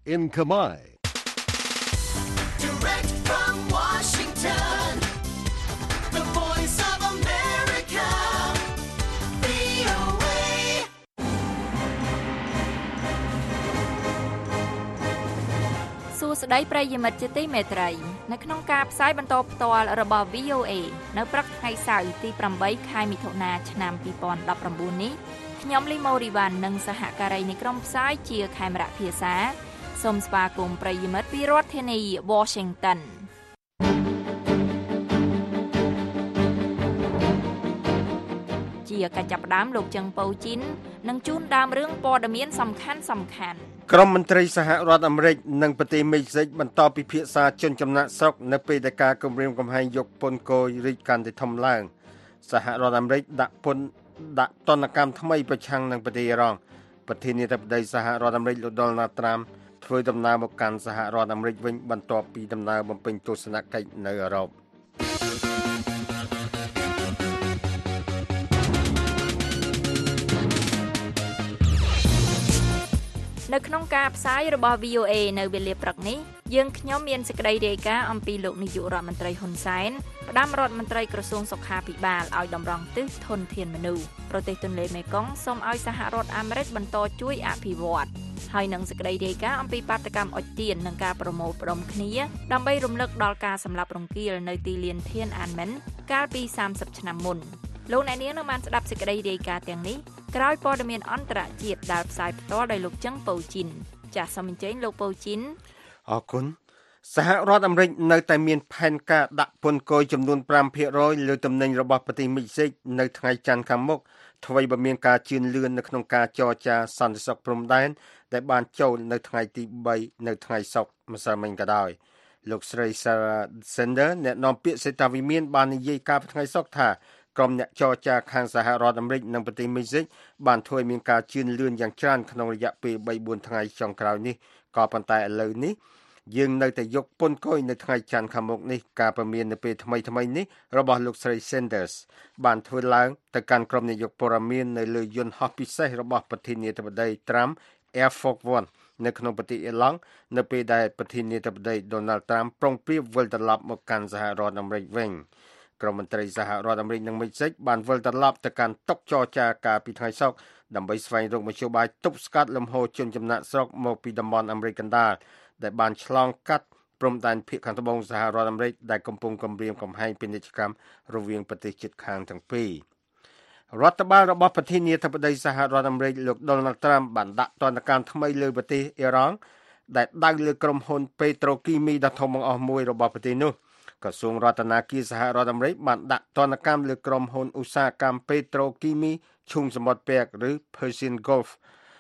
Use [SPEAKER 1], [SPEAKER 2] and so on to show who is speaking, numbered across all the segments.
[SPEAKER 1] in Khmer.
[SPEAKER 2] Direct from Washington, the voice of America, VOA.
[SPEAKER 3] សួស្តីប្រិយមិត្តជាទីមេត្រីនៅក្នុងការផ្សាយបន្តផ្ទាល់របស់ VOA នៅព្រឹកថ្ងៃសៅរ៍ទី8ខែមិថុនាឆ្នាំ2019នេះខ្ញុំលីម៉ូរីវ៉ាន់និងសហការីនៃក្រុមផ្សាយជាខេមរៈភាសាសូមស្វាគមន៍ប្រិយមិត្តពីរដ្ឋធានី Washington ជាការចាប់ផ្ដើមលោកចឹងប៉ូជីននឹងជូនដើមរឿងព័ត៌មានសំខាន់
[SPEAKER 4] ក្រុមមន្ត្រីសហរដ្ឋអាមេរិកនិងប្រទេសមេxiកបន្តពិភាក្សាជនចំណាក់ស្រុកនៅពេលដែលការគម្រាមកំហែងយកពន្ធគយរីកកាន់តែធំឡើងសហរដ្ឋអាមេរិកដាក់ទណ្ឌកម្មថ្មីប្រឆាំងនឹងប្រទេសអ៊ីរ៉ង់ប្រធានាធិបតីសហរដ្ឋអាមេរិកលោក Donald Trump ធ្វើដំណើរមកកាន់សហរដ្ឋអាមេរិកវិញបន្ទាប់ពីដំណើរបំពេញទស្សនកិច្ចនៅអឺរ៉ុប
[SPEAKER 3] នៅក្នុងការផ្សាយរបស់ VOA នៅវេលាព្រឹកនេះយើងខ្ញុំមានសេចក្តីរាយការណ៍អំពីលោកនាយករដ្ឋមន្ត្រីហ៊ុនសែនផ្ដាំរដ្ឋមន្ត្រីក្រសួងសុខាភិបាលឲ្យតម្រង់ទិសធនធានមនុស្សប្រទេសទន្លេមេគង្គសូមឲ្យសហរដ្ឋអាមេរិកបន្តជួយអភិវឌ្ឍហើយនឹងសេចក្តីរាយការណ៍អំពីបាតកម្មអុជទៀននិងការប្រមូលផ្ដុំគ្នាដើម្បីរំលឹកដល់ការសម្លាប់រង្គាលនៅទីលានធានអានមិនកាលពី30ឆ្នាំមុនលោកអ្នកនាងនឹងបានស្ដាប់សេចក្តីរាយការណ៍ទាំងនេះក្រោយព័ត៌មានអន្តរជាតិដែលផ្សាយផ្ទាល់ដោយលោកចឹងប៉ូជីនចាសសូមអញ្ជើញលោកប៉ូជីន
[SPEAKER 4] អរគុណសហរដ្ឋអាមេរិកនៅតែមានផែនការដាក់ពន្ធគយចំនួន 5% លើទំនិញរបស់ប្រទេសមេxiកនៅថ្ងៃច័ន្ទខាងមុខថ្មីបើមានការជឿនលឿននៅក្នុងការចរចាសន្តិសុខព្រំដែនដែលបានចូលនៅថ្ងៃទី3នៅថ្ងៃសុក្រម្សិលមិញក៏ដោយលោកស្រី Sarah Sanders អ្នកនាំពាក្យសេតាវិមានបាននិយាយកាលពីថ្ងៃសុក្រថាក្រុមអ្នកចរចាខាងសហរដ្ឋអាមេរិកនិងប្រទេសមេxiកបានធ្វើឲ្យមានការជឿនលឿនយ៉ាងច្រើនក្នុងរយៈពេល 3-4 ថ្ងៃចុងក្រោយនេះក៏ប៉ុន្តែឥឡូវនេះយើងនៅតែយកពន្ធគយនៅថ្ងៃច័ន្ទខាងមុខនេះការព្រមាននៅពេលថ្មីនេះរបស់លោកស្រី Sanders បានធ្វើឡើងទៅកាន់ក្រុមនាយកព័ត៌មាននៅលើយន្តហោះពិសេសរបស់ប្រធានាធិបតី Trump Air Force One នៅក្នុងប្រទេសអ៊ីឡង់នៅពេលដែលប្រធានាធិបតី Donald Trump ប្រុងប្រៀបវិលត្រឡប់មកកាន់សហរដ្ឋអាមេរិកវិញក្រុមមន្ត្រីសហរដ្ឋអាមេរិកនិងមេxiកបានវិលត្រឡប់ទៅកាន់តុចរចាការពីថ្ងៃសុក្រដើម្បីស្វែងរកមធ្យោបាយទប់ស្កាត់លំហូរជនចំណាក់ស្រុកមកពីតំបន់អាមេរិកកណ្ដាលដែលបានឆ្លងកាត់ព្រំដែនភាគខាងត្បូងសហរដ្ឋអាមេរិកដែលកំពុងគំរាមកំហែងពាណិជ្ជកម្មរវាងប្រទេសជិតខាងទាំងពីររដ្ឋបាលរបស់ប្រធានាធិបតីសហរដ្ឋអាមេរិកលោក Donald Trump បានដាក់ទណ្ឌកម្មថ្មីលើប្រទេសអ៊ីរ៉ង់ដែលដៅលើក្រុមហ៊ុនពេត្រូគីមីដ៏ធំបង្អស់មួយរបស់ប្រទេសនោះក្រសួងរដ្ឋាភិបាលសហរដ្ឋអាមេរិកបានដាក់ទណ្ឌកម្មលើក្រុមហ៊ុនឧស្សាហកម្មពេត្រូគីមីឈូងសមុទ្រពាក់ឬ Persian Gulf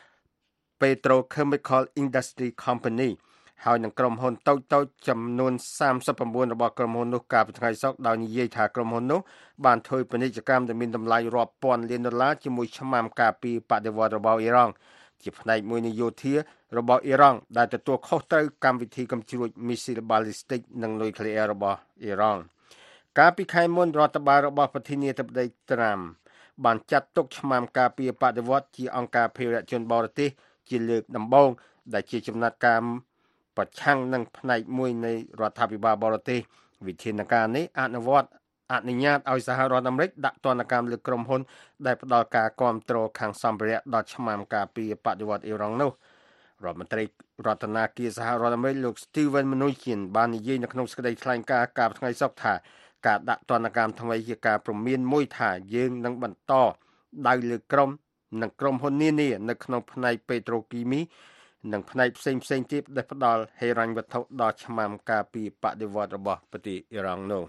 [SPEAKER 4] Petrochemical Industry Company ហើយនឹងក្រុមហ៊ុនតូចៗចំនួន39របស់ក្រុមហ៊ុននោះកាលពីថ្ងៃសុក្រដោយនិយាយថាក្រុមហ៊ុននោះបានធ្វើពាណិជ្ជកម្មដែលមានតម្លៃរាប់ពាន់លានដុល្លារជាមួយឆ្មាំការពីបដិវត្តរបស់អ៊ីរ៉ង់ជាផ្នែកមួយនៃយោធារបស់អ៊ីរ៉ង់ដែលទទួលខុសត្រូវកម្មវិធីកំជ្រួចមីស៊ីលបាឡីស្ទិកនិងនុយក្លេអ៊ែររបស់អ៊ីរ៉ង់កាលពីខែមុនរដ្ឋបាលរបស់ប្រធានាធិបតី Trump បានចាត់ទុកឆ្មាំការពីបដិវត្តជាអង្គការភេរវជនបរទេសជាលើកដំបូងដែលជាចំណាត់ការប្រឆាំងនឹងផ្នែកមួយនៃរដ្ឋាភិបាលបរទេសវិធានការនេះអនុញ្ញាតឲ្យសហរដ្ឋអាមេរិកដាក់ទណ្ឌកម្មលើក្រុមហ៊ុនដែលផ្ដល់ការគាំទ្រខាងសម្ភារៈដល់ឆ្មាំការពីបដិវត្តអ៊ីរ៉ង់នោះរដ្ឋមន្ត្រីរដ្ឋាភិបាលសហរដ្ឋអាមេរិកលោក Steven Mnuchin បាននិយាយនៅក្នុងសេចក្តីថ្លែងការណ៍កាលពីថ្ងៃសុក្រថាការដាក់ទណ្ឌកម្មថ្មីជាការព្រមានមួយថាយើងនឹងបន្តដៅលើក្រុមហ៊ុននានានៅក្នុងផ្នែកពេត្រូគីមីនិងផ្នែកផ្សេងទៀតដែលផ្ដល់ហិរញ្ញវត្ថុដល់ឆ្មាំការពីបដិវត្តរបស់ប្រទេសអ៊ីរ៉ង់នោះ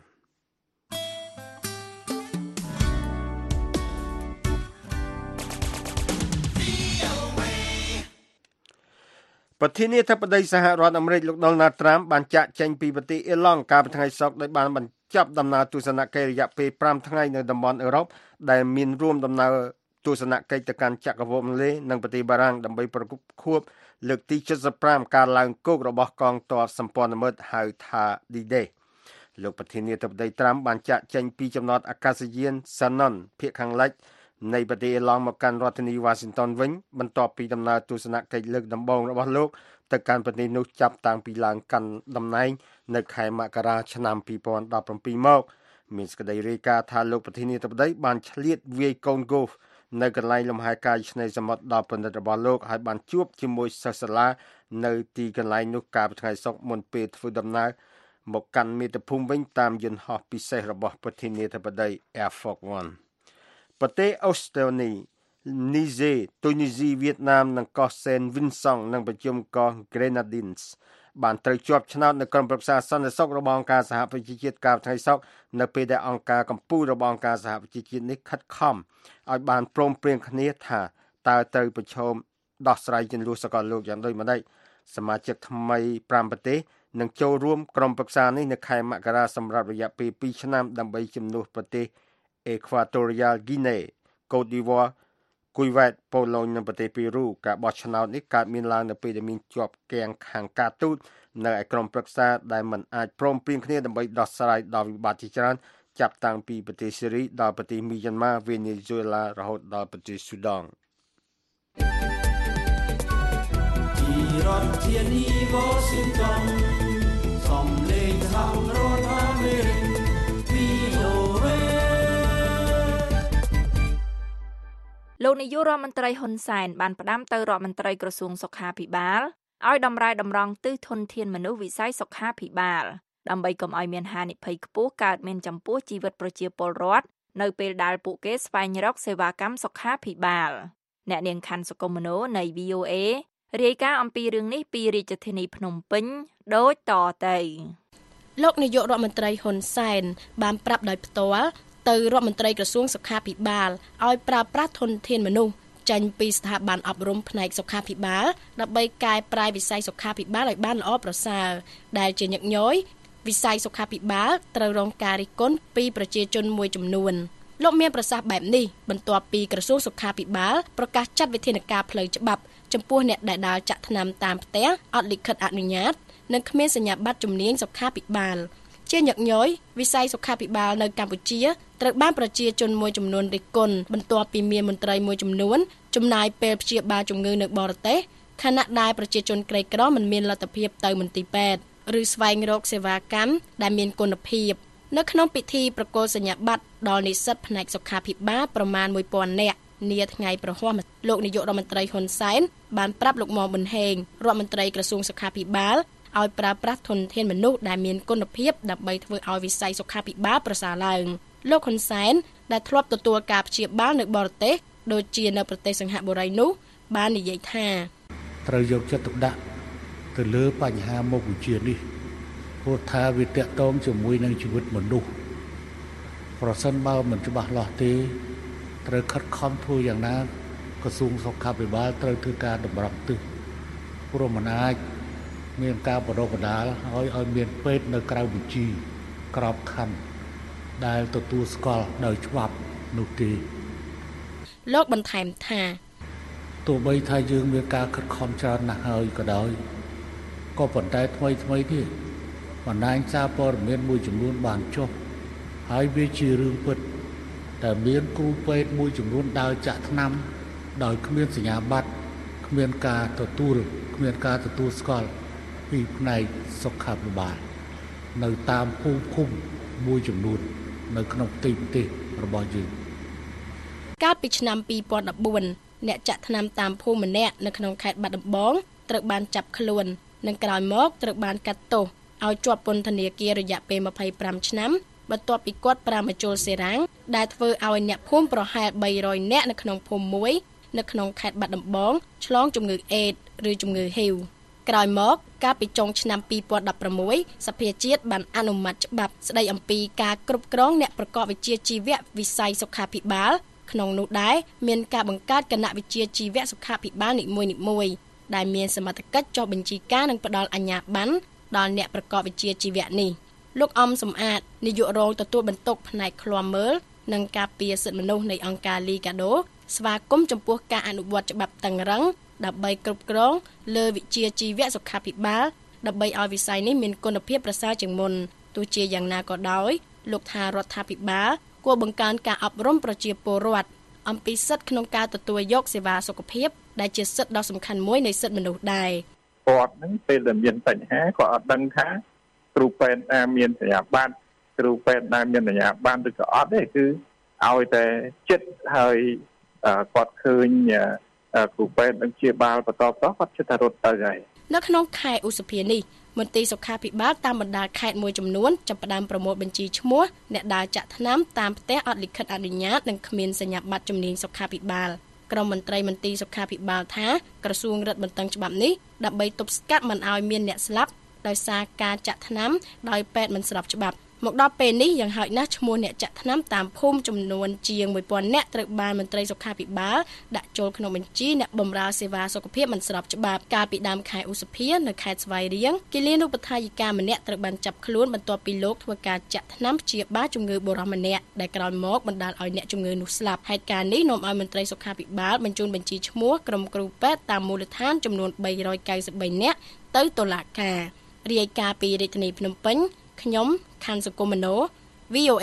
[SPEAKER 4] ប្រធានាធិបតីសហរដ្ឋអាមេរិកលោក Donald Trump បានចាកចេញពីប្រទេសអ៊ីឡង់កាលពីថ្ងៃសុក្រដោយបានបញ្ចប់ដំណើរទស្សនកិច្ចរយៈពេល5ថ្ងៃនៅតំបន់អឺរ៉ុបដែលមានរួមដំណើរទស្សនកិច្ចទៅកាន់ចក្រភពអង់គ្លេសនិងប្រទេសបារាំងដើម្បីប្រគល់ខួបលើកទី75ការឡើងគោករបស់កងទ័ពសម្ព័ន្ធមិត្តហៅថា D-Day លោកប្រធានាធិបតី Trump បានចាកចេញពីចំណតអាកាសយាន Shannon ភាគខាងលិចនៃប្រទេសអ៊ីឡង់មកកាន់រដ្ឋធានី Washington វិញបន្ទាប់ពីដំណើរទស្សនកិច្ចលើកដំបូងរបស់លោកទៅកាន់ប្រទេសនោះចាប់តាំងពីឡើងកាន់តំណែងនៅខែមករាឆ្នាំ2017មកមានសេចក្តីរាយការណ៍ថាលោកប្រធានាធិបតីបានឆ្លៀតវាយកូនហ្គោលនៅកន្លែងលំហែកាយឆ្នេរសមុទ្រដល់បណ្ឌិតរបស់លោកហើយបានជួបជាមួយសិស្សសាលានៅទីកន្លែងនោះកាលពីថ្ងៃសុក្រមុនពេលធ្វើដំណើរមកកាន់មាតុភូមិវិញតាមយន្តហោះពិសេសរបស់ប្រធានាធិបតី Air Force One ប្រទេសអូស្ត្រាលីនីសេទូនីស៊ីវៀតណាមនិងកោះសេនវិនសុងនិងប្រជុំកោះ Grenadines បានត្រូវជាប់ឆ្នោតនៅក្រុមប្រឹក្សាសន្តិសុខរបស់អង្គការសហប្រជាជាតិកាលថ្ងៃសុក្រនៅពេលដែលអង្គការកម្ពុជារបស់អង្គការសហប្រជាជាតិនេះខិតខំឲ្យបានព្រមព្រៀងគ្នាថាតើត្រូវប្រឈមដោះស្រាយជម្លោះសកលលោកយ៉ាងដូចម្តេចសមាជិកថ្មី5ប្រទេសនឹងចូលរួមក្រុមប្រឹក្សានេះនៅខែមករាសម្រាប់រយៈពេល2ឆ្នាំដើម្បីជំនួសប្រទេស Equatorial Guinea កូតឌីវ៉ាគុយវ៉ែតប៉ូឡូញនិងប្រទេសពេរូការបោះឆ្នោតនេះកើតមានឡើងនៅពេលដែលមានជាប់គាំងខាងការទូតនៅឯក្រុមប្រឹក្សាដែលមិនអាចព្រមព្រៀងគ្នាដើម្បីដោះស្រាយដល់វិបត្តិជាច្រើនចាប់តាំងពីប្រទេសសេរីដល់ប្រទេសមីយ៉ាន់ម៉ាវេណេស៊ុយអេឡារហូតដល់ប្រទេសស៊ូដង់
[SPEAKER 2] ពីរដ្ឋធានី Washington សំឡេងសហរដ្ឋអាមេរិក VOA
[SPEAKER 3] លោកនាយករដ្ឋមន្ត្រីហ៊ុនសែនបានផ្ដាំទៅរដ្ឋមន្ត្រីក្រសួងសុខាភិបាលឲ្យតម្រែតម្រង់ទិសធនធានមនុស្សវិស័យសុខាភិបាលដើម្បីកុំឲ្យមានហានិភ័យខ្ពស់កើតមានចំពោះជីវិតប្រជាពលរដ្ឋនៅពេលដែលពួកគេស្វែងរកសេវាកម្មសុខាភិបាលអ្នកនាងខាន់សុគមនោនៃ VOA រាយការណ៍អំពីរឿងនេះពីរាជធានីភ្នំពេញដូចតទៅ
[SPEAKER 1] លោកនាយករដ្ឋមន្ត្រីហ៊ុនសែនបានប្រាប់ដោយផ្ទាល់ទៅរដ្ឋមន្ត្រីក្រសួងសុខាភិបាលឲ្យប្រើប្រាស់ធនធានមនុស្សចេញពីស្ថាប័នអប់រំផ្នែកសុខាភិបាលដើម្បីកែប្រែវិស័យសុខាភិបាលឲ្យបានល្អប្រសើរដែលជាញឹកញយវិស័យសុខាភិបាលត្រូវរងការរិះគន់ពីប្រជាជនមួយចំនួនលោកមានប្រសាសន៍បែបនេះបន្ទាប់ពីក្រសួងសុខាភិបាលប្រកាសចាត់វិធានការផ្លូវច្បាប់ចំពោះអ្នកដែលដើរចាក់ថ្នាំតាមផ្ទះអត់លិខិតអនុញ្ញាតនិងគ្មានសញ្ញាបត្រជំនាញសុខាភិបាលជាញឹកញយវិស័យសុខាភិបាលនៅកម្ពុជាត្រូវបានប្រជាជនមួយចំនួនរិះគន់បន្ទាប់ពីមានមន្ត្រីមួយចំនួនចំណាយពេលព្យាបាលជំងឺនៅបរទេសខណៈដែលប្រជាជនក្រីក្រមិនមានលទ្ធភាពទៅមន្ទីរពេទ្យឬស្វែងរកសេវាកម្មដែលមានគុណភាពនៅក្នុងពិធីប្រគល់សញ្ញាបត្រដល់និស្សិតផ្នែកសុខាភិបាលប្រមាណ 1000 នាក់នាថ្ងៃប្រហ័សលោកនាយករដ្ឋមន្ត្រីហ៊ុនសែនបានប្រាប់លោកមុំប៊ុនហេងរដ្ឋមន្ត្រីក្រសួងសុខាភិបាលឲ្យប្រើប្រាស់ធនធានមនុស្សដែលមានគុណភាពដើម្បីធ្វើឲ្យវិស័យសុខាភិបាលប្រសើរឡើងលោកហ៊ុនសែនដែលធ្លាប់ទទួលការព្យាបាលនៅបរទេសដូចជានៅប្រទេសសិង្ហបុរីនោះបាននិយាយថា
[SPEAKER 5] ត្រូវយកចិត្តទុកដាក់ទៅលើបញ្ហាមុខវិជ្ជានេះព្រោះថាវាទាក់ទងជាមួយនឹងជីវិតមនុស្សប្រសិនបើមិនច្បាស់លាស់ទេត្រូវខិតខំធ្វើយ៉ាងណាក្រសួងសុខាភិបាលត្រូវធ្វើការតម្រង់ទិសព្រោះមិនអាចមានការបណ្ដុះបណ្ដាលឲ្យមានពេទ្យនៅក្រៅវិជាក្របខ័ណ្ឌដែលទទួលស្គាល់ដោយច្បាប់នោះទេ
[SPEAKER 1] លោកបន្ថែមថា
[SPEAKER 5] ទោះបីថាយើងមានការខិតខំច្រើនណាស់ហើយក៏ដោយក៏ប៉ុន្តែថ្មីនេះបណ្ដាញសារព័ត៌មានមួយចំនួនបានចុះហើយវាជារឿងពិតតែមានគ្រូពេទ្យមួយចំនួនដើរចាក់ថ្នាំដោយគ្មានសញ្ញាបត្រគ្មានការទទួលស្គាល់ពីផ្នែកសុខាភិបាលនៅតាមភូមិមួយចំនួននៅក្នុងប្រទេសរបស់យើង
[SPEAKER 1] កាលពីឆ្នាំ2014អ្នកចាក់ថ្នាំតាមភូមិម្នាក់នៅក្នុងខេត្តបាត់ដំបងត្រូវបានចាប់ខ្លួននិងក្រោយមកត្រូវបានកាត់ទោសឲ្យជាប់ពន្ធនាគាររយៈពេល25ឆ្នាំបន្ទាប់ពីគាត់ប្រាមជលសេរាំងដែលធ្វើឲ្យអ្នកភូមិប្រហែល300នាក់នៅក្នុងភូមិមួយនៅក្នុងខេត្តបាត់ដំបងឆ្លងជំងឺអេដស៍ឬជំងឺហ៊ីវក្រោយមកកាលពីចុងឆ្នាំ2016សភាជាតិបានអនុម័តច្បាប់ស្តីអំពីការគ្រប់គ្រងអ្នកប្រកបវិជ្ជាជីវៈវិស័យសុខាភិបាលក្នុងនោះដែរមានការបង្កើតគណៈវិជ្ជាជីវៈសុខាភិបាលនីមួយៗដែលមានសមត្ថកិច្ចចុះបញ្ជីការនិងផ្ដល់អាជ្ញាប័ណ្ណដល់អ្នកប្រកបវិជ្ជាជីវៈនេះលោកអំសំអាតនាយករងទទួលបន្ទុកផ្នែកឃ្លាំមើលនិងការពារសិទ្ធិមនុស្សនៃអង្គការលីកាដូស្វាគមន៍ចំពោះការអនុវត្តច្បាប់តឹងរ៉ឹងដើម្បីគ្រប់គ្រងលើវិជ្ជាជីវៈសុខាភិបាលដើម្បីឲ្យវិស័យនេះមានគុណភាពប្រសើរជាងមុនទោះជាយ៉ាងណាក៏ដោយលោកថារដ្ឋាភិបាលគួរបង្កើនការអប់រំប្រជាពលរដ្ឋអំពីសិទ្ធិក្នុងការទទួលយកសេវាសុខភាពដែលជាសិទ្ធិដ៏សំខាន់មួយនៃសិទ្ធិមនុស្សដែរ
[SPEAKER 6] ពគាត់ហ្នឹងពេលដែលមានបញ្ហាគាត់អត់ដឹងថាគ្រូពេទ្យណាមានសញ្ញាបត្រគ្រូពេទ្យណាមានសញ្ញាបត្រឬក៏អត់ទេគឺឲ្យតែចិត្តហើយគាត់ឃើញគ្រូពេទ្យនឹងព្យាបាលបន្តគាត់ចិត្តថារត់ទៅហើយ
[SPEAKER 1] នៅក្នុងខែឧសភានេះមន្ទីរសុខាភិបាលតាមបណ្ដាខេត្តមួយចំនួនចាប់ផ្ដើមប្រមូលបញ្ជីឈ្មោះអ្នកដើរចាក់ថ្នាំតាមផ្ទះអត់លិខិតអនុញ្ញាតនិងគ្មានសញ្ញាបត្រជំនាញសុខាភិបាលក្រុមមន្ត្រីមន្ទីរសុខាភិបាលថាក្រសួងរឹតបន្តឹងច្បាប់នេះដើម្បីទប់ស្កាត់មិនឲ្យមានអ្នកស្លាប់ដោយសារការចាក់ថ្នាំដោយពេទ្យមិនស្របច្បាប់មកដល់ពេលនេះយ៉ាងហោចណាស់ឈ្មោះអ្នកចាក់ថ្នាំតាមភូមិចំនួនជាង 1000 នាក់ត្រូវបានមន្ត្រីសុខាភិបាលដាក់ចូលក្នុងបញ្ជីអ្នកបម្រើសេវាសុខភាពមិនស្របច្បាប់កាលពីដើមខែឧសភានៅខេត្តស្វាយរៀងគិលានុបដ្ឋាយិកាម្នាក់ត្រូវបានចាប់ខ្លួនបន្ទាប់ពីលោកធ្វើការចាក់ថ្នាំព្យាបាលជំងឺបុរសម្នាក់ដែលក្រោយមកបណ្ដាលឲ្យអ្នកជំងឺនោះស្លាប់ហេតុការណ៍នេះនាំឲ្យមន្ត្រីសុខាភិបាលបញ្ជូនបញ្ជីឈ្មោះក្រុមគ្រូពេទ្យតាមមូលដ្ឋានចំនួន393នាក់ទៅតុលាការរាយការណ៍ពីរាជធានីភ្នំពេញខ្ញុំខាន់សុគមនោ VOA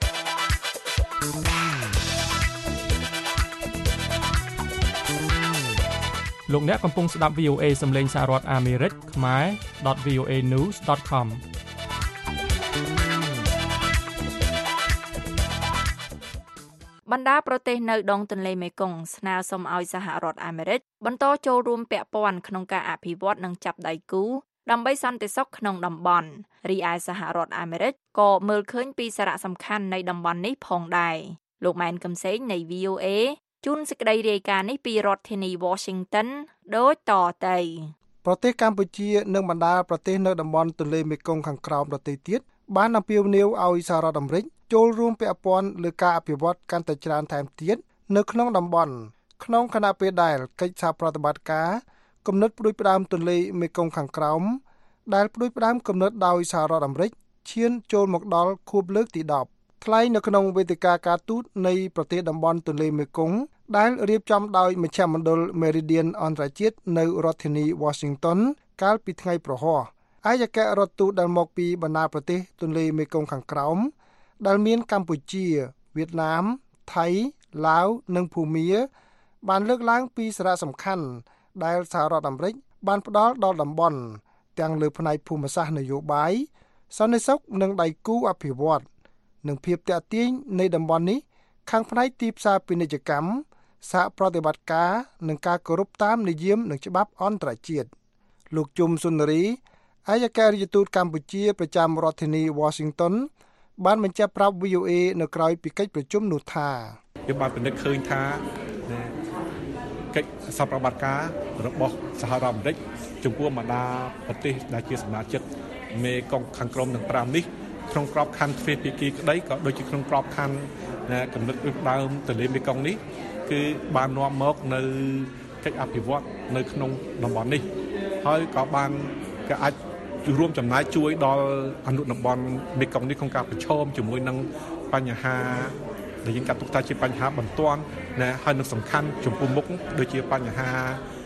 [SPEAKER 7] លោកអ្នកកំពុងស្ដាប់ VOA សំឡេងសហរដ្ឋអាមេរិកខ្មែរ .voanews.com
[SPEAKER 3] បណ្ដាប្រទេសនៅដងទន្លេមេគង្គស្នើសុំឲ្យសហរដ្ឋអាមេរិកបន្តចូលរួមពាក់ព័ន្ធក្នុងការអភិវឌ្ឍនិងចាប់ដៃគូដើម្បីសន្តិសុខក្នុងតំបន់រីឯសហរដ្ឋអាមេរិកក៏មើលឃើញពីសារៈសំខាន់នៃតំបន់នេះផងដែរលោកម៉ែនកំសែងនៃ VOA ជូនសេចក្តីរាយការណ៍នេះពីរដ្ឋធានី Washington ដូចតទៅ
[SPEAKER 8] ប្រទេសកម្ពុជានិងបណ្ដាប្រទេសនៅតំបន់ទន្លេមេគង្គខាងក្រោមដទៃទៀតបានអំពាវនាវឲ្យសហរដ្ឋអាមេរិកចូលរួមពាក់ព័ន្ធលើការអភិវឌ្ឍកាន់តែច្រើនថែមទៀតនៅក្នុងតំបន់ក្នុងខណៈពេលដែលកិច្ចសហប្រតិបត្តិការគំនិតផ្ដួចផ្ដើមទន្លេមេគង្គខាងក្រោមដែលផ្ដួចផ្ដើមគំនិតដោយសហរដ្ឋអាមេរិកឈានចូលមកដល់ខួបលើកទី10ថ្លែងនៅក្នុងវេទិកាការទូតនៃប្រទេសតំបន់ទន្លេមេគង្គដែលរៀបចំដោយមជ្ឈមណ្ឌល Meridian អន្តរជាតិនៅរដ្ឋធានី Washington កាលពីថ្ងៃប្រហ័សឯកអគ្គរដ្ឋទូតដែលមកពីបណ្ដាប្រទេសទន្លេមេគង្គខាងក្រោមដែលមានកម្ពុជាវៀតណាមថៃឡាវនិងភូមាបានលើកឡើងពីសារៈសំខាន់ដែលសហរដ្ឋអាមេរិកបានផ្ដល់ដល់តំបន់ទាំងលើផ្នែកភូមិសាស្ត្រនយោបាយសន្តិសុខនិងដៃគូអភិវឌ្ឍនិងភាពទាក់ទាញនៃតំបន់នេះខាងផ្នែកទីផ្សារពាណិជ្ជកម្មសហប្រតិបត្តិការនិងការគោរពតាមនិយមនិងច្បាប់អន្តរជាតិលោកជុំសុនរីឯកអគ្គរដ្ឋទូតកម្ពុជាប្រចាំរដ្ឋធានី Washington បានបញ្ជាក់ប្រាប់ VOA នៅក្រៅពីកិច្ចប្រជុំនោះថា
[SPEAKER 9] យើងបានពិនិត្យឃើញថាកិច្ចសហប្រតិបត្តិការរបស់សហរដ្ឋអាមេរិកចំពោះបណ្ដាប្រទេសដែលជាសមាជិកមេគង្គខាងក្រោមទាំង5នេះក្នុងក្របខ័ណ្ឌទ្វេភាគីក្តីក៏ដូចជាក្នុងក្របខ័ណ្ឌគំនិតដើមទន្លេមេគង្គនេះគឺបាននាំមកនៅកិច្ចអភិវឌ្ឍនៅក្នុងតំបន់នេះហើយក៏បានក៏អាចរួមចំណែកជួយដល់អនុតំបន់មេគង្គនេះក្នុងការប្រឈមជាមួយនឹងបញ្ហាដែលយើងកាត់ទុកថាជាបញ្ហាបន្ទាន់ហើយនឹងសំខាន់ចំពោះមុខដូចជាបញ្ហា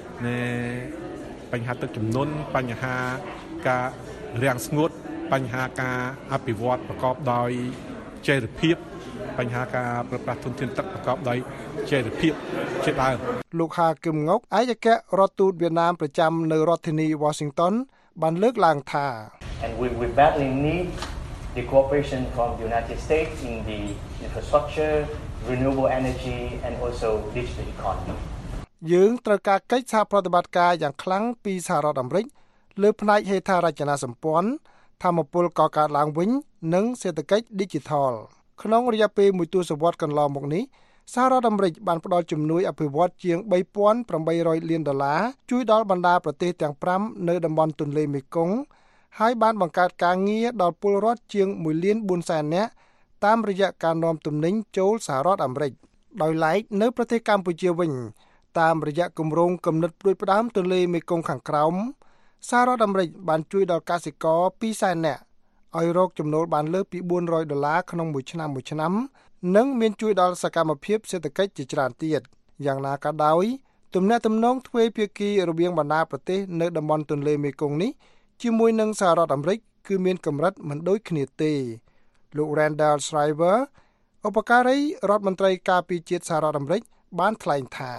[SPEAKER 9] ទឹកជំនន់បញ្ហាការរាំងស្ងួតបញ្ហាការអភិវឌ្ឍប្រកបដោយចីរភាពបញ្ហាការប្រើប្រាស់ធនធានទឹកប្រកបដោយចីរភាពជាដើម
[SPEAKER 8] លោកហាគឹមងុកឯកអគ្គរដ្ឋទូតវៀតណាមប្រចាំនៅរដ្ឋធានី Washington បានលើកឡើងថា
[SPEAKER 10] And we badly need the cooperation from the United States in the infrastructure, renewable energy and also digital economy.
[SPEAKER 8] យើងត្រូវការកិច្ចសហប្រតិបត្តិការយ៉ាងខ្លាំងពីសហរដ្ឋអាមេរិកលើផ្នែកហេដ្ឋារចនាសម្ព័ន្ធធម្មពលកកើតឡើងវិញនិងសេដ្ឋកិច្ច Digital ក្នុងរយៈពេលមួយទសវត្សរ៍កន្លងមកនេះសហរដ្ឋអាមេរិកបានផ្តល់ជំនួយអភិវឌ្ឍជាង $3,800 លានជួយដល់បណ្ដាប្រទេសទាំង5នៅតំបន់ទន្លេមេគង្គហើយបានបង្កើតការងារដល់ពលរដ្ឋជាង 1,400,000 នាក់តាមរយៈការនាំទំនិញចូលសហរដ្ឋអាមេរិកដោយឡែកនៅប្រទេសកម្ពុជាវិញតាមរយៈគម្រោងគំនិតផ្ដួចផ្ដើមទន្លេមេគង្គខាងក្រោមសហរដ្ឋអាមេរិកបានជួយដល់កសិករ 200,000 នាក់ឲ្យរកចំណូលបានលើសពី$400ក្នុងមួយឆ្នាំនិងមានជួយដល់សកម្មភាពសេដ្ឋកិច្ចជាច្រើនទៀតយ៉ាងណាក៏ដោយទំនាក់ទំនងទ្វេភាគីរវាងបណ្ដាប្រទេសនៅតំបន់ទន្លេមេគង្គនេះជាមួយនឹងសហរដ្ឋអាមេរិកគឺមានកម្រិតមិនដូចគ្នាទេលោក Randall Shriver ឧបការីរដ្ឋមន្ត្រីការពារជាតិសហរដ្ឋអាមេរិកបានថ្លែងថា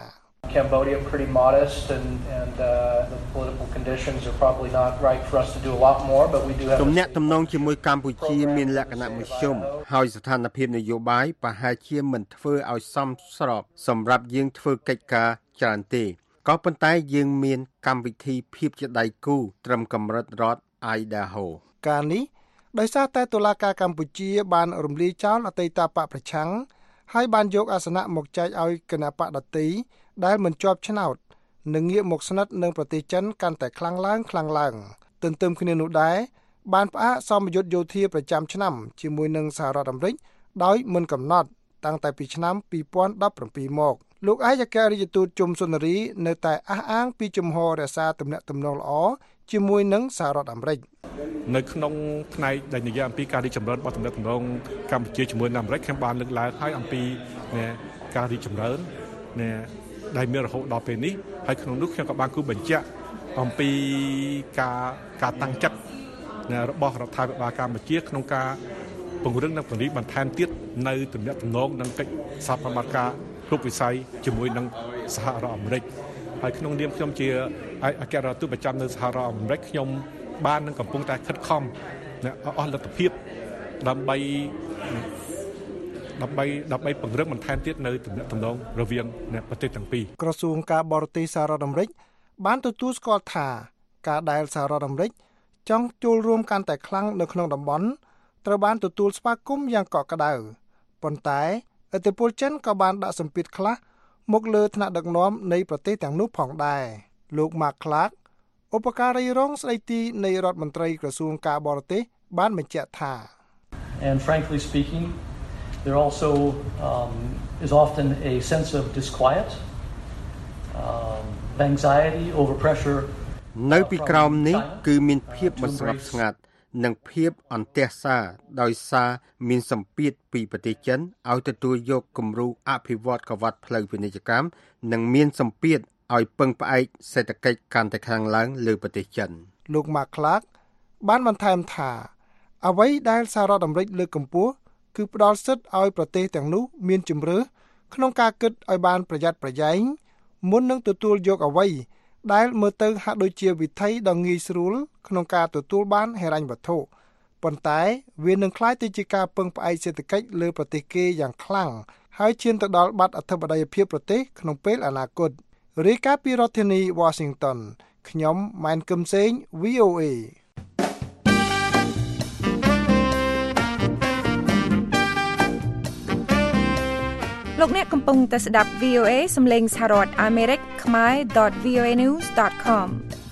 [SPEAKER 11] Cambodia pretty modest and the political conditions are probably not right for us to do a lot more but we do have
[SPEAKER 4] ទំនាក់ទំនងជាមួយកម្ពុជាមានលក្ខណៈមធ្យមហើយស្ថានភាពនយោបាយប្រហែលជាមិនធ្វើឲ្យសមស្របសម្រាប់យើងធ្វើកិច្ចការច្រើនទេក៏ប៉ុន្តែយើងមានកម្មវិធីភាពជាដៃគូត្រឹមកម្រិតរដ្ឋ Idaho
[SPEAKER 8] ការនេះដោយសារតែតុលាការកម្ពុជាបានរំលាយចោលអតីតបកប្រឆាំងហើយបានយកអាសនៈមកចែកឲ្យគណៈបកដទៃដែលមិនជាប់ឆ្នោតនិងងាកមកស្និទ្ធនឹងប្រទេសចិនកាន់តែខ្លាំងឡើងទន្ទឹមគ្នានោះដែរបានផ្អាកសម្ពយុទ្ធយោធាប្រចាំឆ្នាំជាមួយនឹងសហរដ្ឋអាមេរិកដោយមិនកំណត់តាំងតែពីឆ្នាំ2017មកលោកឯកអគ្គរដ្ឋទូតជុំសុនារីនៅតែអះអាងពីជំហររក្សាទំនាក់ទំនងល្អជាមួយនឹងសហរដ្ឋអាមេរិក
[SPEAKER 9] នៅក្នុងផ្នែកដែលនិយាយអំពីការរីកចម្រើនរបស់ទំនាក់ទំនងកម្ពុជាជាមួយនឹងអាមេរិកខ្ញុំបានលើកឡើងហើយអំពីការរីកចម្រើនដែលមានរហូតដល់ពេលនេះហើយក្នុងនោះខ្ញុំក៏បានគូបញ្ជាក់អំពីការតាំងចិត្តរបស់រដ្ឋាភិបាលកម្ពុជាក្នុងការពង្រឹងនិងពង្រីកបន្ថែមទៀតនៅទំនាក់ទំនងនិងកិច្ចសហប្រតិបត្តិការគ្រប់វិស័យជាមួយនឹងសហរដ្ឋអាមេរិកហើយក្នុងនាមខ្ញុំជាអគ្គរដ្ឋទូតប្រចាំនៅសហរដ្ឋអាមេរិកខ្ញុំបាននឹងកំពុងតែខិតខំអស់លទ្ធភាពដើម្បីពង្រឹងបន្ថែមទៀតនៅទំនាក់ទំនងរវាងប្រទេសទាំងពីរ
[SPEAKER 8] ក្រសួងការបរទេសសហរដ្ឋអាមេរិកបានទទួលស្គាល់ថាការដែលសហរដ្ឋអាមេរិកចង់ចូលរួមកាន់តែខ្លាំងនៅក្នុងតំបន់ត្រូវបានទទួលស្វាគមន៍យ៉ាងកក់ក្ដៅប៉ុន្តែឥទ្ធិពលចិនក៏បានដាក់សម្ពាធខ្លះមកលើថ្នាក់ដឹកនាំនៃប្រទេសទាំងនោះផងដែរលោក Mark Clark ឧបការីរងស្ដីទីនៃរដ្ឋមន្ត្រីក្រសួងការបរទេសបានបញ្ជាក់ថា
[SPEAKER 12] And frankly speaking there also is often a sense of disquiet anxiety over pressure
[SPEAKER 4] នៅពីក្រោមនេះគឺមានភាពមិនស្ងប់ស្ងាត់និងភាពអន្ទះសារដោយសារមានសម្ពាធពីប្រទេសចិនឲ្យទទួលយកគំរូអភិវឌ្ឍន៍កវ៉ាត់ផ្លូវពាណិជ្ជកម្មនិងមានសម្ពាធឲ្យពឹងផ្អែកសេដ្ឋកិច្ចកាន់តែខ្លាំងឡើងលើប្រទេសចិន
[SPEAKER 8] លោក Mark Clark បានបន្ថែមថាអ្វីដែលសហរដ្ឋអាមេរិកលើកកម្ពស់គឺផ្ដល់សិទ្ធិឲ្យប្រទេសទាំងនោះមានជម្រើសក្នុងការគិតឲ្យបានប្រយ័ត្នប្រយែងមុននឹងទទួលយកអ្វីដែលមើលទៅហាក់ដូចជាវិថីដ៏ងាយស្រួលក្នុងការទទួលបានហិរញ្ញវត្ថុប៉ុន្តែវានឹងក្លាយទៅជាការពឹងផ្អែកសេដ្ឋកិច្ចលើប្រទេសគេយ៉ាងខ្លាំងហើយឈានទៅដល់បាត់អធិបតេយ្យភាពប្រទេសក្នុងពេលអនាគតរាយការណ៍ពីរដ្ឋធានី Washington ខ្ញុំម៉ែន កឹមសេង VOA
[SPEAKER 3] លោកអ្នកកំពុងតែស្ដាប់ VOA សំឡេងសហរដ្ឋអាមេរិកខ្មែរ .voanews.com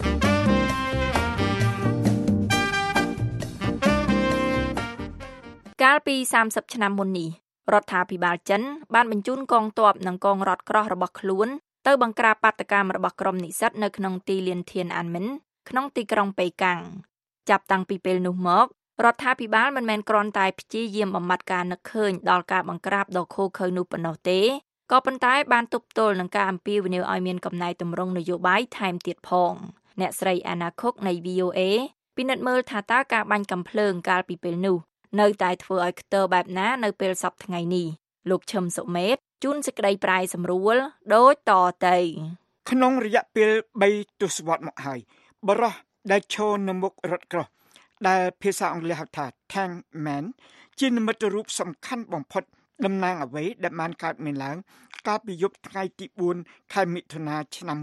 [SPEAKER 3] កាលពី30ឆ្នាំមុននេះរដ្ឋាភិបាលចិនបានបញ្ជូនកងទ័ពនិងកងរថក្រោះរបស់ខ្លួនទៅបង្ក្រាបបាតកម្មរបស់ក្រុមនិស្សិតនៅក្នុងទីលានធានអានមិនក្នុងទីក្រុងប៉េកាំងចាប់តាំងពីពេលនោះមករដ្ឋាភិបាលមិនមែនគ្រាន់តែព្យាយាមបំបត្តិការនឹកឃើញដល់ការបង្ក្រាបដ៏ឃោរឃៅនោះប៉ុណ្ណោះទេក៏ប៉ុន្តែបានទប់ទល់នឹងការអំពាវនាវឲ្យមានកំណែទម្រង់នយោបាយថែមទៀតផងអ្នកស្រីអាណាខុកនៃ VOA ពិនិត្យមើលថាតើការបាញ់កាំភ្លើងកាលពីពេលនោះនៅតែធ្វើឲ្យខ្ទើបែបណានៅពេលសប្តាហ៍ថ្ងៃនេះលោកឈឹមសុមេតជួនសេចក្តីប្រែសម្រួលដូចតទៅ
[SPEAKER 13] ក្នុងរយៈពេល3ទសវត្សរ៍មកហើយបរិះដែលឈរនៅមុខរថក្រោះដែលភាសាអង់គ្លេសហៅថា Tank Man ជានិមិត្តរូបសំខាន់បំផុតតំណាងអ្វីដែលបានកើតមានឡើងកាលពីយប់ថ្ងៃទី4ខែមិថុនាឆ្នាំ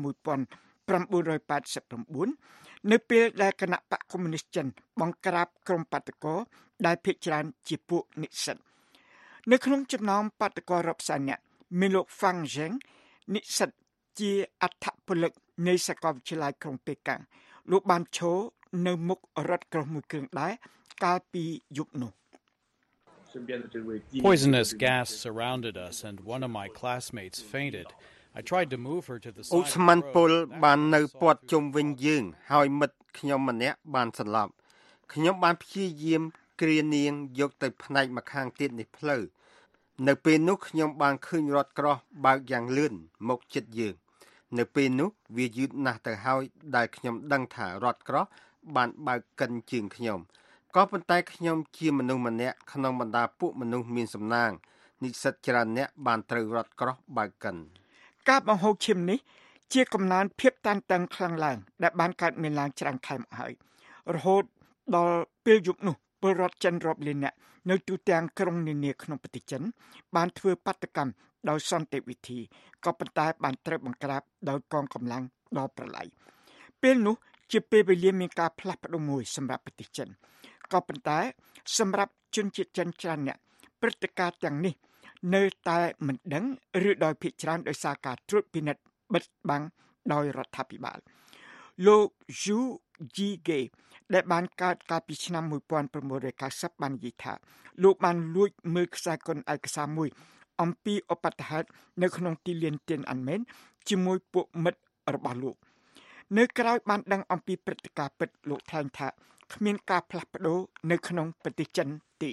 [SPEAKER 13] 1989នៅពេលដែលគណៈបកកុម្មុយនីសចិនបង្ក្រាបក្រុមបាតុករដែលភាគច្រើនជាពួកនិស្សិតនៅក្នុងចំណោមបាតុកររាប់សែននាក់មានលោក Fang Zheng និស្សិតជាអធិពលិកនៃសាកលវិទ្យាល័យក្រុងប៉េកាំងលោកបានឈរនៅមុខរថក្រោះមួយគ្រឿងដែរកាលពីយប់នោះ
[SPEAKER 14] Poisonous gas surrounded us and one of my classmates fainted. I tried to move her to the side.
[SPEAKER 4] ឧស្ម័នពុលបាននៅព័ទ្ធជុំវិញយើងហើយមិត្តខ្ញុំម្នាក់បានស្លាប់ខ្ញុំបានព្យាយាមគ្រានាងយកទៅផ្នែកម្ខាងទៀតនៃផ្លូវនៅពេលនោះខ្ញុំបានឃើញរថក្រោះបើកយ៉ាងលឿនមកជិតយើងនៅពេលនោះវាយឺតណាស់ទៅហើយដែលខ្ញុំដឹងថារថក្រោះបានបើកកិនជើងខ្ញុំក៏ប៉ុន្តែខ្ញុំជាមនុស្សម្នាក់ក្នុងបណ្ដាពួកមនុស្សមានសំណាងនិស្សិតច្រើនអ្នកបានត្រូវរថក្រោះបើកកិន
[SPEAKER 13] ការបង្ហូរឈាមនេះជាកំណើនភាពតានតឹងខ្លាំងឡើងដែលបានកើតមានឡើងច្រើនខែមកហើយរហូតដល់ពេលយប់នោះពលរដ្ឋចិនរាប់លាននាក់នៅទូទាំងក្រុងនានាក្នុងប្រទេសចិនបានធ្វើបាតកម្មដោយសន្តិវិធីក៏ប៉ុន្តែបានត្រូវបង្ក្រាបដោយកងកម្លាំងដ៏ប្រឡាយពេលនោះជាពេលវេលាមានការផ្លាស់ប្ដូរមួយសម្រាប់ប្រទេសចិនក៏ប៉ុន្តែសម្រាប់ជនជាតិចិនច្រើនអ្នកព្រឹត្តិការណ៍ទាំងនេះនៅតែមិនដឹងឬដោយភាគច្រើនដោយសារការត្រួតពិនិត្យបិទបាំងដោយរដ្ឋាភិបាលលោក Zhu Jige ដែលបានកើតកាលពីឆ្នាំ1990បាននិយាយថាលោកបានលួចមើលខ្សែគុនឯកសារមួយអំពីឧបទ្ទហេតុនៅក្នុងទីលានទៀនអានមែនជាមួយពួកមិត្តរបស់លោកនៅក្រៅបានដឹងអំពីព្រឹត្តិការណ៍ពិតលោកថ្លែងថាគ្មានការផ្លាស់ប្ដូរនៅក្នុងប្រទេសចិនទេ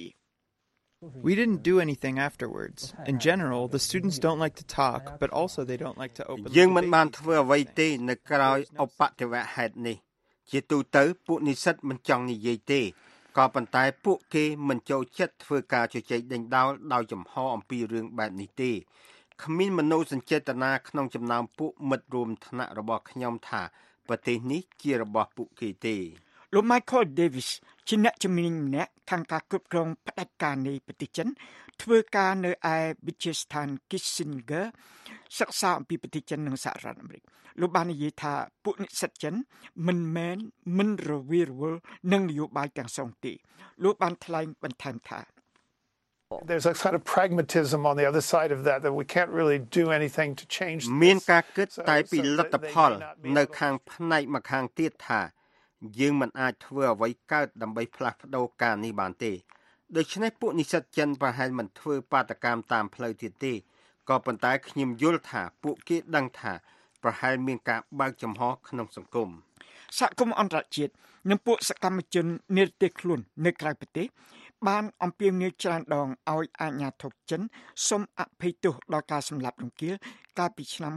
[SPEAKER 15] We didn't do anything afterwards. In general, the students don't like to talk, but also they don't like to open.
[SPEAKER 4] យើងមិនបានធ្វើអ្វីទេនៅក្រៅឧបទ្ទវហេតុនេះជាទូទៅពួកនិស្សិតមិនចង់និយាយទេក៏ប៉ុន្តែពួកគេមិនចូលចិត្តធ្វើការជជែកដេញដោលដោយចំហអំពីរឿងបែបនេះទេគ្មានមនោសញ្ចេតនាក្នុងចំណោមពួកមិត្តរួមថ្នាក់របស់ខ្ញុំថាប្រទេសនេះជារបស់ពួកគេទេ
[SPEAKER 13] លោក Michael Davis ជាអ្នកជំនាញម្នាក់ខាងការគ្រប់គ្រងផ្ដាច់ការនៃប្រទេសចិនធ្វើការនៅឯវិទ្យាស្ថាន Kissinger សិក្សាអំពីប្រទេសចិននិងសហរដ្ឋអាមេរិកលោកបាននិយាយថាពួកនិស្សិតចិនមិនរវីរវល់នឹងនយោបាយទាំងសងទេលោកបានថ្លែងបន្ថែមថា
[SPEAKER 16] There's a kind of pragmatism on the other side of that we can't really do anything to change
[SPEAKER 4] មានការគិតតែពីលទ្ធផលនៅខាងផ្នែកម្ខាងទៀតថាយើងមិនអាចធ្វើអ្វីកើតដើម្បីផ្លាស់ប្ដូរការនេះបានទេដូច្នេះពួកនិស្សិតចិនប្រហែលមិនធ្វើបាតកម្មតាមផ្លូវទៀតទេក៏ប៉ុន្តែខ្ញុំយល់ថាពួកគេដឹងថាប្រហែលមានការបើកចំហក្នុងសង្គម
[SPEAKER 13] សហគមន៍អន្តរជាតិនិងពួកសកម្មជននិរទេសខ្លួននៅក្រៅប្រទេសបានអំពាវនាវច្រើនដងឲ្យអាជ្ញាធរចិនសូមអភ័យទោសដល់ការសម្លាប់រង្គាលកាលពីឆ្នាំ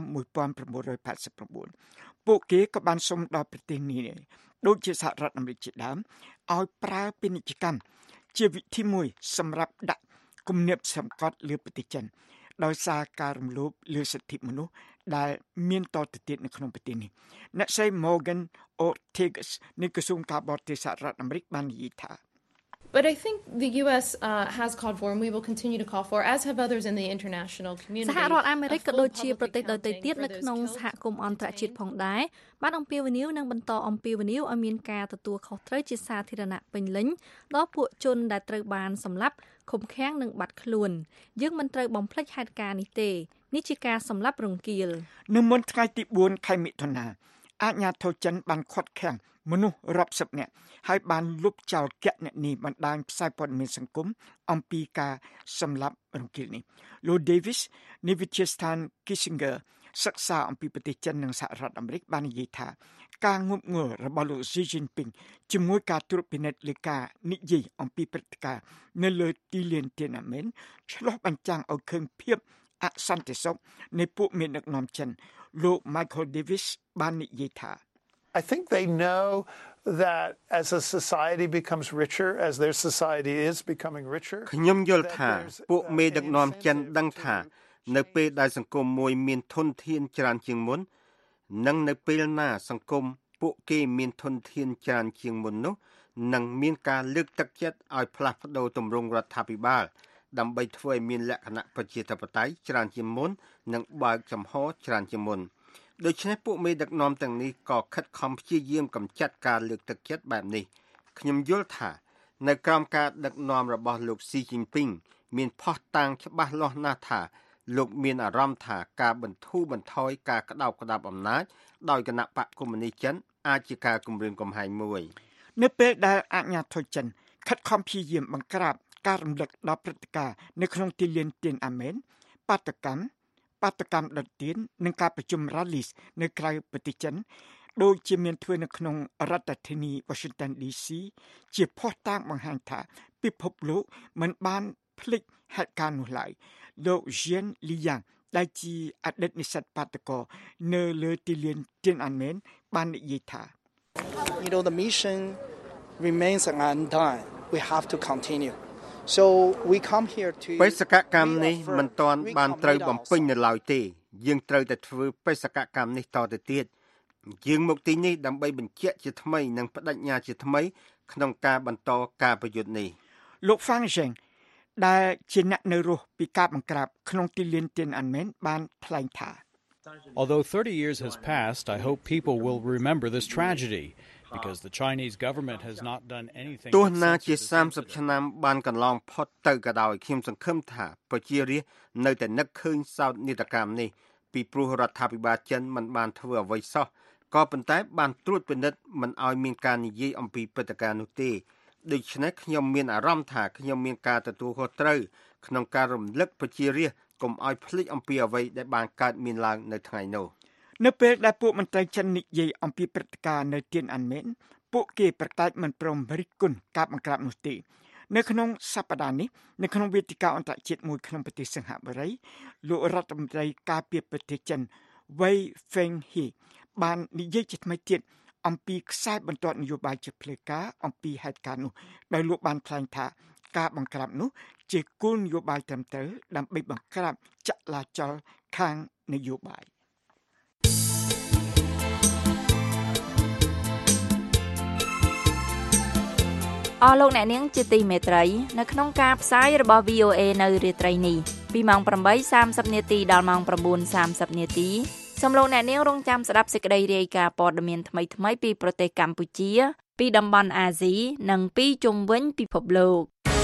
[SPEAKER 13] 1989ពួកគេក៏បានសូមដល់ប្រទេសនេះដូចជាសហរដ្ឋអាមេរិកជាដើមឲ្យប្រើពាណិជ្ជកម្មជាវិធីមួយសម្រាប់ដាក់គំនាបសង្កត់លើប្រទេសចិនដោយសារការរំលោភលើសិទ្ធិមនុស្សដែលមានតទៅទៀតនៅក្នុងប្រទេសនេះអ្នកស្រី Morgan Ortagus នៃក្រសួងការបរទេសសហរដ្ឋអាមេរិកបាននិយាយថា
[SPEAKER 17] But I think the US has called for and we will continue to call for as have others in the international community
[SPEAKER 3] សហរដ្ឋអាមេរិកក៏ដូចជាប្រទេសដទៃទៀតនៅក្នុងសហគមន៍អន្តរជាតិផងដែរបានអំពាវនាវនិងបន្តអំពាវនាវឲ្យមានការទទួលខុសត្រូវជាសាធារណៈពេញលេញដល់ពួកជនដែលត្រូវបានសម្លាប់ឃុំឃាំងនិងបាត់ខ្លួនយើងមិនត្រូវបំភ្លេចហេតុការណ៍នេះទេនេះជាការសម្លាប់រង្គាល
[SPEAKER 13] នៅមុនថ្ងៃទី4ខែមិថុនាអាជ្ញាធរចិនបានឃាត់ឃាំងមនុស្សរាប់សិបនាក់ហើយបានលុបចោលគណនីបណ្ដាញផ្សាយព័ត៌មានសង្គមអំពីការសម្លាប់រង្គាលនេះលោក Davis នៃវិទ្យាស្ថាន Kissinger សិក្សាអំពីប្រទេសចិននិងសហរដ្ឋអាមេរិកបាននិយាយថាការងប់ងល់របស់លោក Xi Jinping ជាមួយការត្រួតពិនិត្យលើការនិយាយអំពីព្រឹត្តិការណ៍នៅលើទីលានទៀនអាមែនឆ្លុះបញ្ចាំងឲ្យឃើញភាពអសន្តិសុខនៃពួកមេដឹកនាំចិនលោក Michael Davis បាននិយាយថា
[SPEAKER 16] I think they know that as a society becomes richer as their society is becoming richer
[SPEAKER 4] ខ្ញុំយល់ថាពួកមេដឹកនាំចិនដឹងថានៅពេលដែលសង្គមមួយមានធនធានច្រើនជាងមុននិងនៅពេលណាសង្គមពួកគេមានធនធានច្រើនជាងមុននោះនឹងមានការលើកទឹកចិត្តឲ្យផ្លាស់ប្ដូរទម្រង់រដ្ឋាភិបាលដើម្បីធ្វើឲ្យមានលក្ខណៈប្រជាធិបតេយ្យច្រើនជាងមុននិងបើកចំហច្រើនជាងមុនដូច្នេះពួកមេដឹកនាំទាំងនេះក៏ខិតខំព្យាយាមកម្ចាត់ការលើកទឹកចិត្តបែបនេះខ្ញុំយល់ថានៅក្រោមការដឹកនាំរបស់លោក Xi Jinping មានផុសតាងច្បាស់លាស់ណាស់ថាលោកមានអារម្មណ៍ថាការបន្ធូរបន្ថយការក្តោបក្តាប់អំណាចដោយគណៈបកកុម្មុយនីសចិនអាចជាការគំរាមកំហែងមួយ
[SPEAKER 13] នៅពេលដែលអាជ្ញាធរចិនខិតខំព្យាយាមបង្ក្រាបការរំលឹកដល់ព្រឹត្តិការណ៍នៅក្នុងទីលានទៀនអាមែនបាតកម្មដុតទៀននិងការប្រជុំ rallies នៅក្រៅប្រទេសចិនដូចជាមានធ្វើនៅក្នុងរដ្ឋធានី Washington DC ជាភស្តុតាងបង្ហាញថាពិភពលោកមិនបានភ្លេចហេតុការណ៍នោះឡើយលោក Jean Liang ដែលជាអតីតនិស្សិតបាតកោនៅលើទីលានទៀនអាមែនបាននិយាយថា
[SPEAKER 18] the mission remains undone we have to continue So we come here to
[SPEAKER 4] បេសកកម្មនេះមិនទាន់បានត្រូវបំពេញនៅឡើយទេយើងត្រូវតែធ្វើបេសកកម្មនេះតទៅទៀតយើងមកទីនេះដើម្បីបញ្ជាក់ជាថ្មីនិងបដិញ្ញាជាថ្មីក្នុងការបន្តការប្រយុទ្ធនេះ
[SPEAKER 13] លោក Fang Zheng ដែលជាអ្នកនៅរស់ពីការបង្ក្រាបក្នុងទីលាន Tiananmen បានថ្លែងថា
[SPEAKER 14] Although 30 years has passed, I hope people will remember this tragedy because the Chinese government has not done anything.
[SPEAKER 4] ទោះណាជា30ឆ្នាំបានកន្លងផុតទៅក៏ដោយខ្ញុំសង្ឃឹមថាប្រជារាស្ត្រនៅតែនឹកឃើញសោកនាដកម្មនេះពីព្រោះរដ្ឋាភិបាលចិនមិនបានធ្វើអ្វីសោះក៏ប៉ុន្តែបានត្រួតពិនិត្យមិនឲ្យមានការនិយាយអំពីព្រឹត្តិការណ៍នោះទេដូច្នេះខ្ញុំមានអារម្មណ៍ថាខ្ញុំមានការទទួលខុសត្រូវក្នុងការរំលឹកប្រជារាស្ត្រកុំឲ្យភ្លេចអំពីអ្វីដែលបានកើតមានឡើងនៅថ្ងៃនោះ
[SPEAKER 13] នៅពេលដែលពួកមន្ត្រីចិននិយាយអំពីព្រឹត្តិការណ៍នៅ Tiananmen ពួកគេប្រកាសមិនព្រមរិះគន់ការបង្ក្រាបនោះទេនៅក្នុងសប្តាហ៍នេះនៅក្នុងវេទិកាអន្តរជាតិមួយក្នុងប្រទេសសិង្ហបុរីលោករដ្ឋមន្ត្រីការពារប្រទេសចិន Wei Fenghe បាននិយាយជាថ្មីទៀតអំពីខ្សែបន្ទាត់នយោបាយជាផ្លូវការអំពីហេតុការណ៍នោះដោយលោកបានថ្លែងថាការបង្ក្រាបនោះជាគោលនយោបាយត្រឹមត្រូវដើម្បីបង្ក្រាបចលាចលខាងនយោបាយ
[SPEAKER 3] អស់លោកអ្នកនាងជាទីមេត្រីនៅក្នុងការផ្សាយរបស់ VOA នៅរាត្រីនេះពីម៉ោង 8:30 នាទីដល់ម៉ោង 9:30 នាទីសូមលោកអ្នកនាងរងចាំស្ដាប់សេចក្តីរាយការណ៍ព័ត៌មានថ្មីៗពីប្រទេសកម្ពុជាពីតំបន់អាស៊ីនិងពីជុំវិញពិភពលោក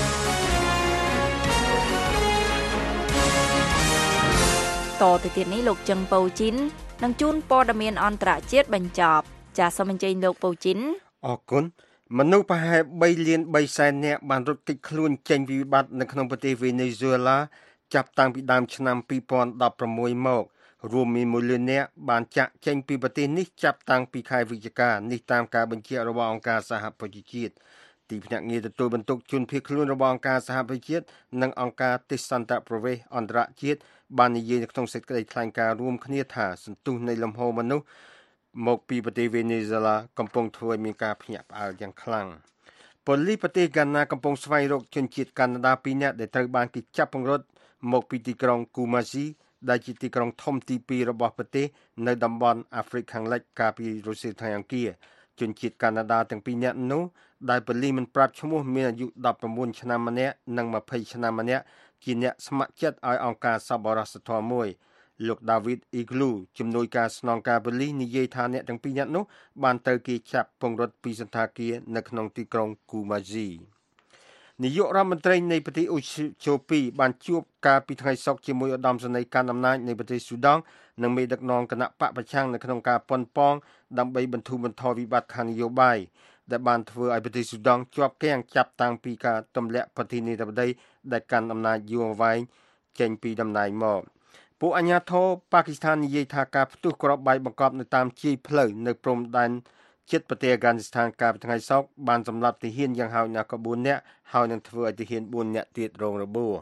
[SPEAKER 3] តទៅទៀតនេះលោកជឹងប៉ូជីននឹងជូនព័ត៌មានអន្តរជាតិបញ្ចប់ចាសសូមអញ្ជើញលោកប៉ូជីន
[SPEAKER 4] អរគុណមនុស្សប្រហែល3លាន3សែននាក់បានរត់គេចខ្លួនចេញពីវិបត្តិនៅក្នុងប្រទេសវេណេស៊ុយអេឡាចាប់តាំងពីដើមឆ្នាំ2016មករួមមាន1លាននាក់បានចាក់ចេញពីប្រទេសនេះចាប់តាំងពីខែវិច្ឆិកានេះតាមការបញ្ជាក់របស់អង្គការសហប្រជាជាតិទីភ្នាក់ងារទទួលបន្ទុកជនភៀសខ្លួនរបស់អង្គការសហប្រជាជាតិនិងអង្គការទេសសន្តប្រវេសន៍អន្តរជាតិបាននិយាយនៅក្នុងសេចក្តីថ្លែងការណ៍រួមគ្នាថាសន្ទុះនៃលំហូរមនុស្សមកពីប្រទេសវេណេស៊ុយអេឡាកំពុងធ្វើឲ្យមានការភ្ញាក់ផ្អើលយ៉ាងខ្លាំងប៉ូលីសប្រទេសហ្គាណាកំពុងស្វែងរកជនជាតិកាណាដា2នាក់ដែលត្រូវបានគេចាប់ពង្រត់មកពីទីក្រុងគូម៉ាស៊ីដែលជាទីក្រុងធំទី2របស់ប្រទេសនៅតំបន់អាហ្វ្រិកខាងលិចកាលពីរសៀលថ្ងៃអង្គារជនជាតិកាណាដាទាំង2នាក់នោះដែលប៉ូលីសមិនប្រាប់ឈ្មោះមានអាយុ19ឆ្នាំម្នាក់និង20ឆ្នាំម្នាក់ជាអ្នកស្ម័គ្រចិត្តឲ្យអង្គការសប្បុរសធម៌មួយលោក David Igloo ជំនួយការស្នងការប៉ូលីសនិយាយថាអ្នកទាំង2នាក់នោះបានទៅគេចាប់ពង្រត់ពីសន្តាគារនៅក្នុងទីក្រុងគូម៉ាស៊ីនាយករដ្ឋមន្ត្រីនៃប្រទេសអ៊ូជូពីបានជួបកាលពីថ្ងៃសុក្រជាមួយឧត្តមសេនីយ៍កាន់អំណាចនៃប្រទេសស៊ូដង់និងមេដឹកនាំគណៈបកប្រឆាំងនៅក្នុងការប៉ុនប៉ងដើម្បីបន្ធូរបន្ថយវិបត្តិខាងនយោបាយដែលបានធ្វើឲ្យប្រទេសស៊ូដង់ជាប់គាំងចាប់តាំងពីការទម្លាក់ប្រធានាធិបតីដែលកាន់អំណាចយូរអង្វែងចេញពីតំណែងមកពួកអាជ្ញាធរប៉ាគីស្ថាននិយាយថាការផ្ទុះគ្រាប់បែកបង្កប់នៅតាមជាយផ្លូវនៅព្រំដែនជិតប្រទេសអាហ្គានីស្ថានកាលពីថ្ងៃសុក្របានសម្លាប់ទាហានយ៉ាងហោចណាស់ក៏4នាក់ហើយនឹងធ្វើឲ្យទាហាន4នាក់ទៀតរងរបួស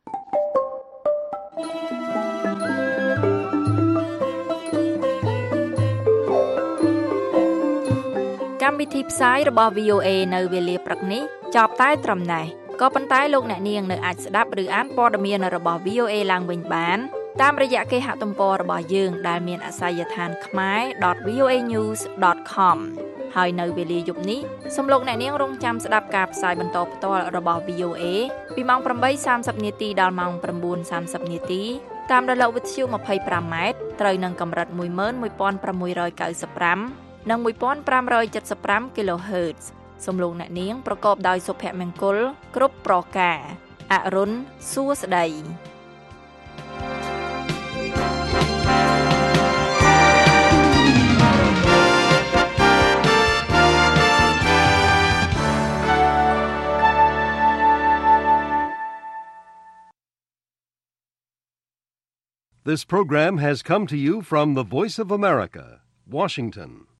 [SPEAKER 3] កម្មវិធីផ្សាយរបស់ VOA នៅវេលាព្រឹកនេះចប់តែត្រឹមនេះក៏ប៉ុន្តែលោកអ្នកនាងនៅអាចស្ដាប់ឬអានព័ត៌មានរបស់ VOA ឡើងវិញបានតាមរយៈគេហទំព័ររបស់យើងដែលមានអាសយដ្ឋាន khmer.voanews.com ហើយនៅវេលាយប់នេះសូមលោកអ្នកនាងរងចាំស្ដាប់ការផ្សាយបន្តផ្ទាល់របស់ VOA ពីម៉ោង 8:30 នាទីដល់ម៉ោង 9:30 នាទីតាមរលកវិទ្យុ 25M ត្រូវនឹងកម្រិត 11695 និង 1575 kHz សូមលោកអ្នកនាងប្រកបដោយសុភមង្គលគ្រប់ប្រការអរុនសួស្តី
[SPEAKER 19] This program has come to you from the Voice of America, Washington.